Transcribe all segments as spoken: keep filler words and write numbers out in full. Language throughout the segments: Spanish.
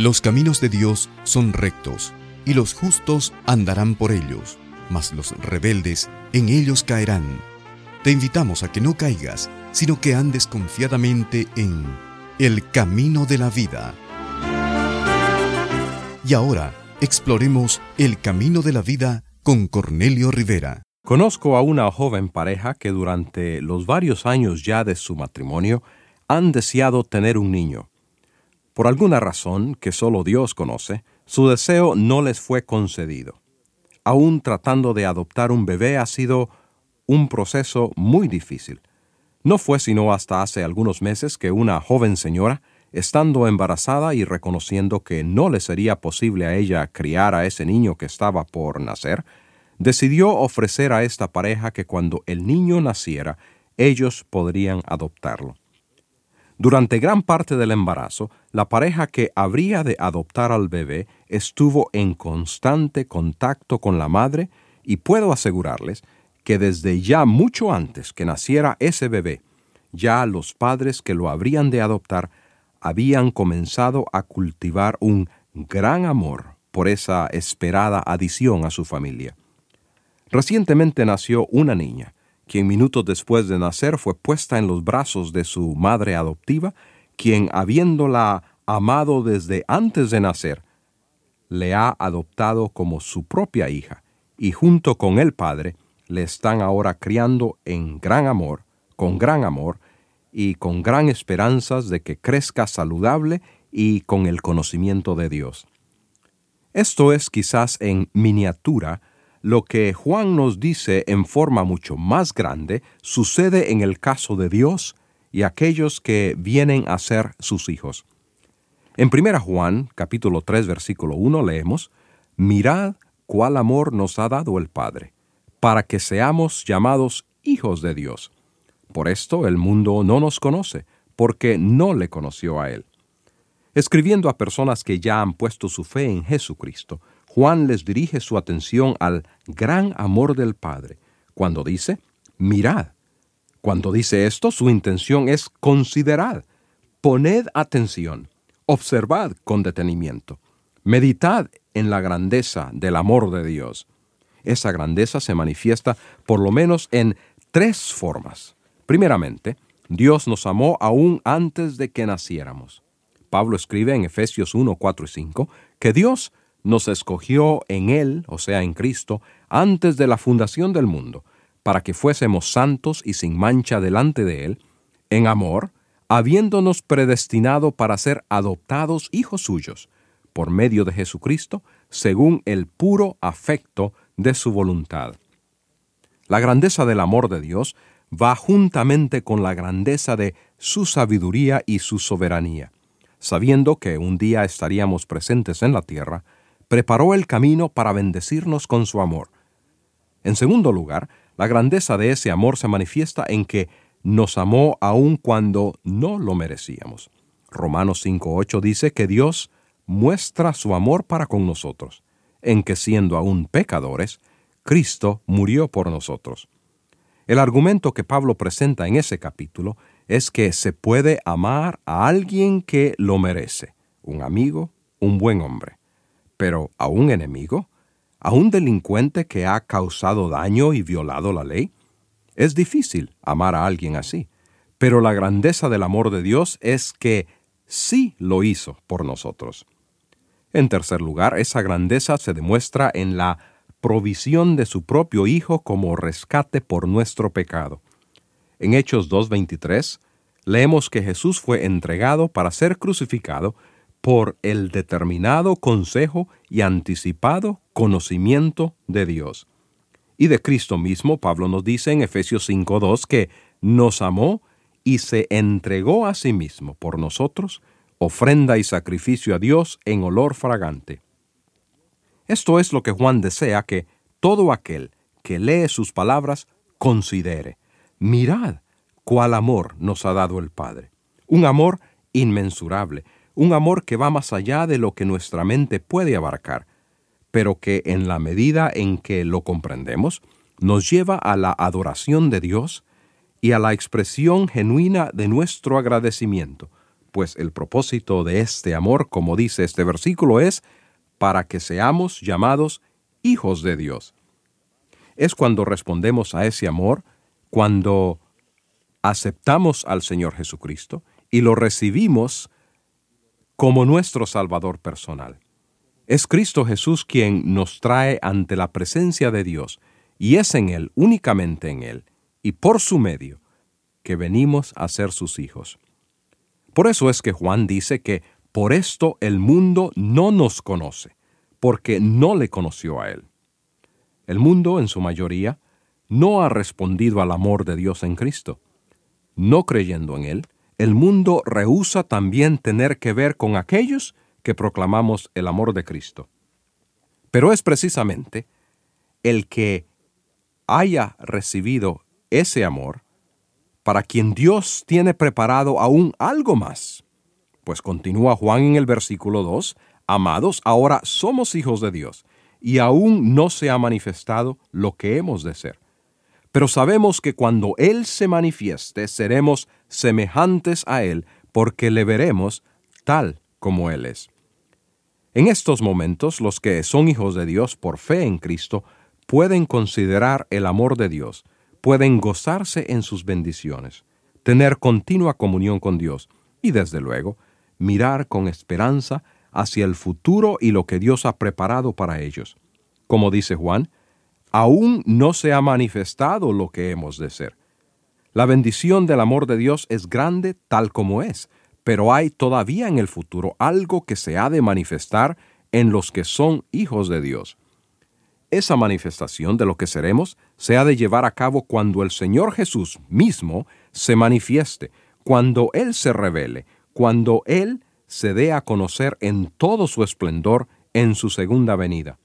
Los caminos de Dios son rectos, y los justos andarán por ellos, mas los rebeldes en ellos caerán. Te invitamos a que no caigas, sino que andes confiadamente en el camino de la vida. Y ahora, exploremos el camino de la vida con Cornelio Rivera. Conozco a una joven pareja que durante los varios años ya de su matrimonio han deseado tener un niño. Por alguna razón que solo Dios conoce, su deseo no les fue concedido. Aún tratando de adoptar un bebé ha sido un proceso muy difícil. No fue sino hasta hace algunos meses que una joven señora, estando embarazada y reconociendo que no le sería posible a ella criar a ese niño que estaba por nacer, decidió ofrecer a esta pareja que cuando el niño naciera, ellos podrían adoptarlo. Durante gran parte del embarazo, la pareja que habría de adoptar al bebé estuvo en constante contacto con la madre y puedo asegurarles que desde ya mucho antes que naciera ese bebé, ya los padres que lo habrían de adoptar habían comenzado a cultivar un gran amor por esa esperada adición a su familia. Recientemente nació una niña, quien minutos después de nacer fue puesta en los brazos de su madre adoptiva, quien, habiéndola amado desde antes de nacer, le ha adoptado como su propia hija, y junto con el padre le están ahora criando en gran amor, con gran amor, y con gran esperanzas de que crezca saludable y con el conocimiento de Dios. Esto es quizás en miniatura lo que Juan nos dice en forma mucho más grande sucede en el caso de Dios y aquellos que vienen a ser sus hijos. En primera Juan, capítulo tres, versículo uno, leemos: «Mirad cuál amor nos ha dado el Padre, para que seamos llamados hijos de Dios. Por esto el mundo no nos conoce, porque no le conoció a Él». Escribiendo a personas que ya han puesto su fe en Jesucristo, Juan les dirige su atención al gran amor del Padre, cuando dice, mirad. Cuando dice esto, su intención es considerad, poned atención, observad con detenimiento, meditad en la grandeza del amor de Dios. Esa grandeza se manifiesta por lo menos en tres formas. Primeramente, Dios nos amó aún antes de que naciéramos. Pablo escribe en Efesios uno, cuatro y cinco que Dios nos escogió en Él, o sea, en Cristo, antes de la fundación del mundo, para que fuésemos santos y sin mancha delante de Él, en amor, habiéndonos predestinado para ser adoptados hijos suyos, por medio de Jesucristo, según el puro afecto de su voluntad. La grandeza del amor de Dios va juntamente con la grandeza de su sabiduría y su soberanía. Sabiendo que un día estaríamos presentes en la tierra, preparó el camino para bendecirnos con su amor. En segundo lugar, la grandeza de ese amor se manifiesta en que nos amó aun cuando no lo merecíamos. Romanos cinco ocho dice que Dios muestra su amor para con nosotros, en que siendo aún pecadores, Cristo murió por nosotros. El argumento que Pablo presenta en ese capítulo es que se puede amar a alguien que lo merece, un amigo, un buen hombre. Pero a un enemigo, a un delincuente que ha causado daño y violado la ley, es difícil amar a alguien así. Pero la grandeza del amor de Dios es que sí lo hizo por nosotros. En tercer lugar, esa grandeza se demuestra en la provisión de su propio Hijo como rescate por nuestro pecado. En Hechos dos veintitrés, leemos que Jesús fue entregado para ser crucificado por el determinado consejo y anticipado conocimiento de Dios. Y de Cristo mismo, Pablo nos dice en Efesios cinco dos que nos amó y se entregó a sí mismo por nosotros, ofrenda y sacrificio a Dios en olor fragante. Esto es lo que Juan desea que todo aquel que lee sus palabras considere. Mirad cuál amor nos ha dado el Padre. Un amor inmensurable, un amor que va más allá de lo que nuestra mente puede abarcar, pero que en la medida en que lo comprendemos, nos lleva a la adoración de Dios y a la expresión genuina de nuestro agradecimiento pues el propósito de este amor, como dice este versículo, es para que seamos llamados hijos de Dios. Es cuando respondemos a ese amor, cuando aceptamos al Señor Jesucristo y lo recibimos como nuestro Salvador personal. Es Cristo Jesús quien nos trae ante la presencia de Dios, y es en Él, únicamente en Él, y por su medio, que venimos a ser sus hijos. Por eso es que Juan dice que por esto el mundo no nos conoce, porque no le conoció a Él. El mundo, en su mayoría, no ha respondido al amor de Dios en Cristo. No creyendo en Él, el mundo rehúsa también tener que ver con aquellos que proclamamos el amor de Cristo. Pero es precisamente el que haya recibido ese amor para quien Dios tiene preparado aún algo más. Pues continúa Juan en el versículo dos, amados, ahora somos hijos de Dios, y aún no se ha manifestado lo que hemos de ser. Pero sabemos que cuando Él se manifieste, seremos semejantes a Él, porque le veremos tal como Él es. En estos momentos, los que son hijos de Dios por fe en Cristo pueden considerar el amor de Dios, pueden gozarse en sus bendiciones, tener continua comunión con Dios y, desde luego, mirar con esperanza hacia el futuro y lo que Dios ha preparado para ellos. Como dice Juan, aún no se ha manifestado lo que hemos de ser. La bendición del amor de Dios es grande tal como es, pero hay todavía en el futuro algo que se ha de manifestar en los que son hijos de Dios. Esa manifestación de lo que seremos se ha de llevar a cabo cuando el Señor Jesús mismo se manifieste, cuando Él se revele, cuando Él se dé a conocer en todo su esplendor en su segunda venida.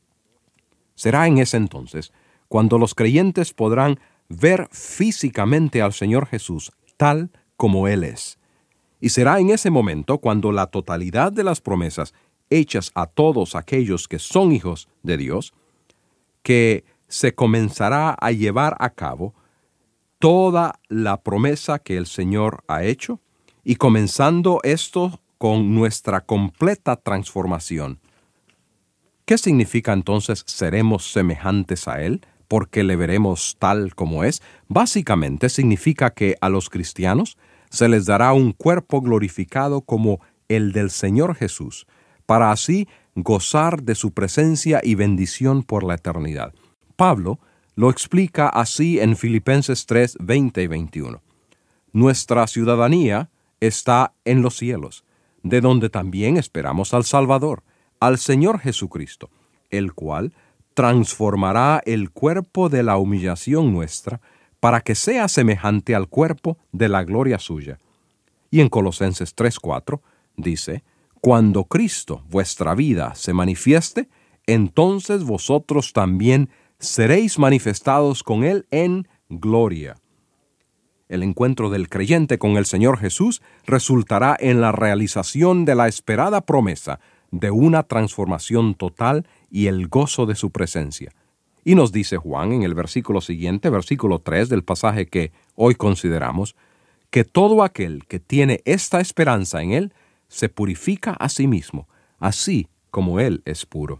Será en ese entonces cuando los creyentes podrán ver físicamente al Señor Jesús tal como Él es. Y será en ese momento cuando la totalidad de las promesas hechas a todos aquellos que son hijos de Dios, que se comenzará a llevar a cabo toda la promesa que el Señor ha hecho, y comenzando esto con nuestra completa transformación. ¿Qué significa entonces seremos semejantes a Él, porque le veremos tal como es? Básicamente significa que a los cristianos se les dará un cuerpo glorificado como el del Señor Jesús, para así gozar de su presencia y bendición por la eternidad. Pablo lo explica así en Filipenses tres, veinte y veintiuno. Nuestra ciudadanía está en los cielos, de donde también esperamos al Salvador, al Señor Jesucristo, el cual transformará el cuerpo de la humillación nuestra para que sea semejante al cuerpo de la gloria suya. Y en Colosenses tres, cuatro dice, cuando Cristo, vuestra vida, se manifieste, entonces vosotros también seréis manifestados con Él en gloria. El encuentro del creyente con el Señor Jesús resultará en la realización de la esperada promesa de una transformación total y el gozo de su presencia. Y nos dice Juan en el versículo siguiente, versículo tres del pasaje que hoy consideramos, que todo aquel que tiene esta esperanza en Él se purifica a sí mismo, así como Él es puro.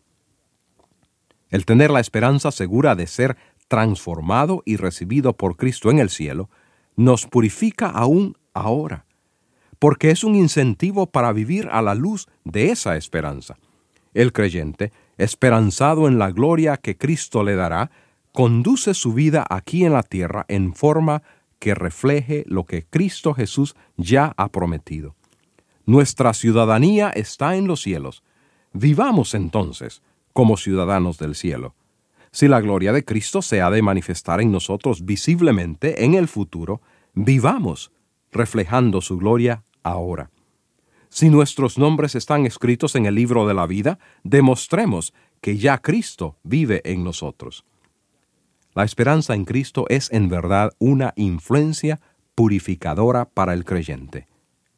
El tener la esperanza segura de ser transformado y recibido por Cristo en el cielo, nos purifica aún ahora, porque es un incentivo para vivir a la luz de esa esperanza. El creyente, esperanzado en la gloria que Cristo le dará, conduce su vida aquí en la tierra en forma que refleje lo que Cristo Jesús ya ha prometido. Nuestra ciudadanía está en los cielos. Vivamos entonces como ciudadanos del cielo. Si la gloria de Cristo se ha de manifestar en nosotros visiblemente en el futuro, vivamos reflejando su gloria ahora. Si nuestros nombres están escritos en el libro de la vida, demostremos que ya Cristo vive en nosotros. La esperanza en Cristo es en verdad una influencia purificadora para el creyente.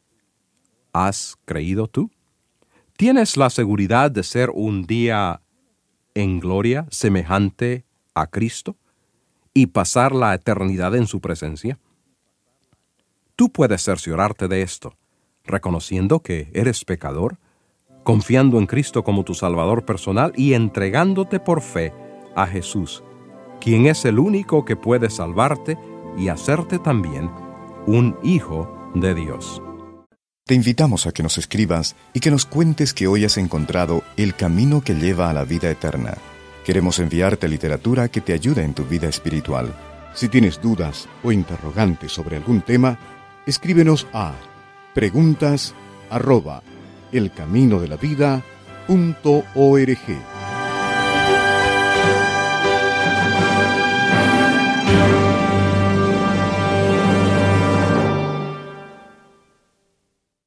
¿Has creído tú? ¿Tienes la seguridad de ser un día en gloria semejante a Cristo y pasar la eternidad en su presencia? Tú puedes cerciorarte de esto, reconociendo que eres pecador, confiando en Cristo como tu Salvador personal y entregándote por fe a Jesús, quien es el único que puede salvarte y hacerte también un hijo de Dios. Te invitamos a que nos escribas y que nos cuentes que hoy has encontrado el camino que lleva a la vida eterna. Queremos enviarte literatura que te ayude en tu vida espiritual. Si tienes dudas o interrogantes sobre algún tema, escríbenos a preguntas arroba elcaminodelavida punto org.